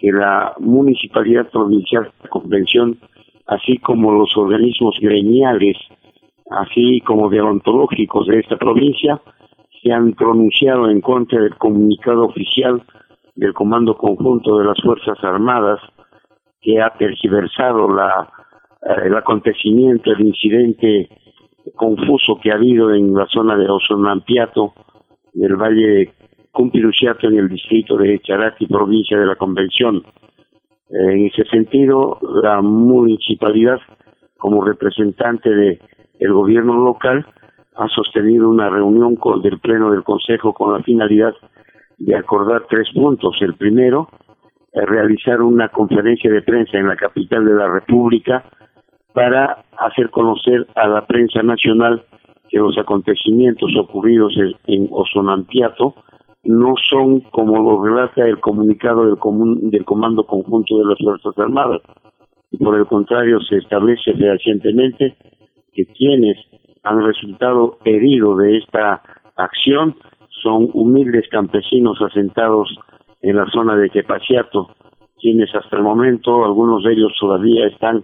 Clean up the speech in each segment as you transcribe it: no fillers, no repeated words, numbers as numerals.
que la Municipalidad Provincial de Convención, así como los organismos gremiales, así como deontológicos de esta provincia, se han pronunciado en contra del comunicado oficial del Comando Conjunto de las Fuerzas Armadas, que ha tergiversado el acontecimiento, el incidente confuso que ha habido en la zona de Osunampiato, del Valle de Cumpiruciato, en el distrito de Charaqui, provincia de la Convención. En ese sentido, la municipalidad, como representante del gobierno local, ha sostenido una reunión del Pleno del Consejo con la finalidad de acordar 3 puntos. El primero, realizar una conferencia de prensa en la capital de la República para hacer conocer a la prensa nacional que los acontecimientos ocurridos en Osunampiato no son como lo relata el comunicado del Comando Conjunto de las Fuerzas Armadas, y por el contrario se establece fehacientemente que quienes han resultado heridos de esta acción son humildes campesinos asentados en la zona de Quepaciato, quienes hasta el momento, algunos de ellos todavía están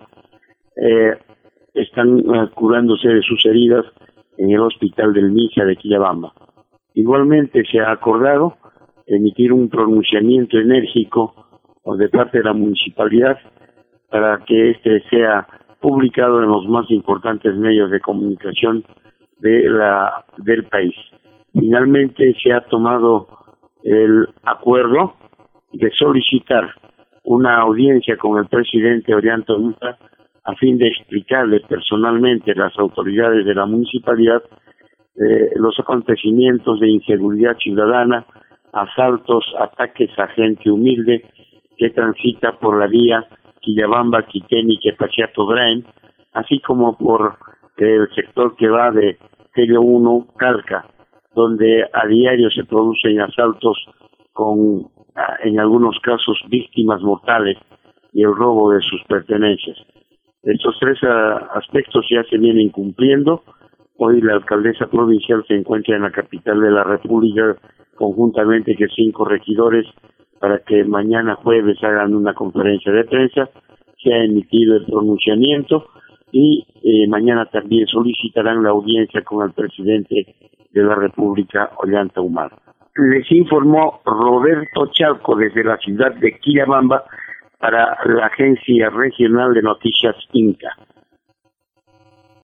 curándose de sus heridas en el hospital del Mija de Quillabamba. Igualmente se ha acordado emitir un pronunciamiento enérgico de parte de la municipalidad para que este sea publicado en los más importantes medios de comunicación del país. Finalmente se ha tomado el acuerdo de solicitar una audiencia con el presidente Ollanta Humala a fin de explicarle personalmente a las autoridades de la municipalidad los acontecimientos de inseguridad ciudadana, asaltos, ataques a gente humilde que transita por la vía Quillabamba, Quiteni, Quepaciato, Braen, así como por el sector que va de Tello 1, Calca, donde a diario se producen asaltos con, en algunos casos, víctimas mortales y el robo de sus pertenencias. Estos 3 aspectos ya se vienen cumpliendo. Hoy la alcaldesa provincial se encuentra en la capital de la República conjuntamente con 5 regidores para que mañana jueves hagan una conferencia de prensa. Se ha emitido el pronunciamiento y mañana también solicitarán la audiencia con el presidente de la República, Ollanta Humala. Les informó Roberto Chalco desde la ciudad de Quillabamba para la Agencia Regional de Noticias Inca.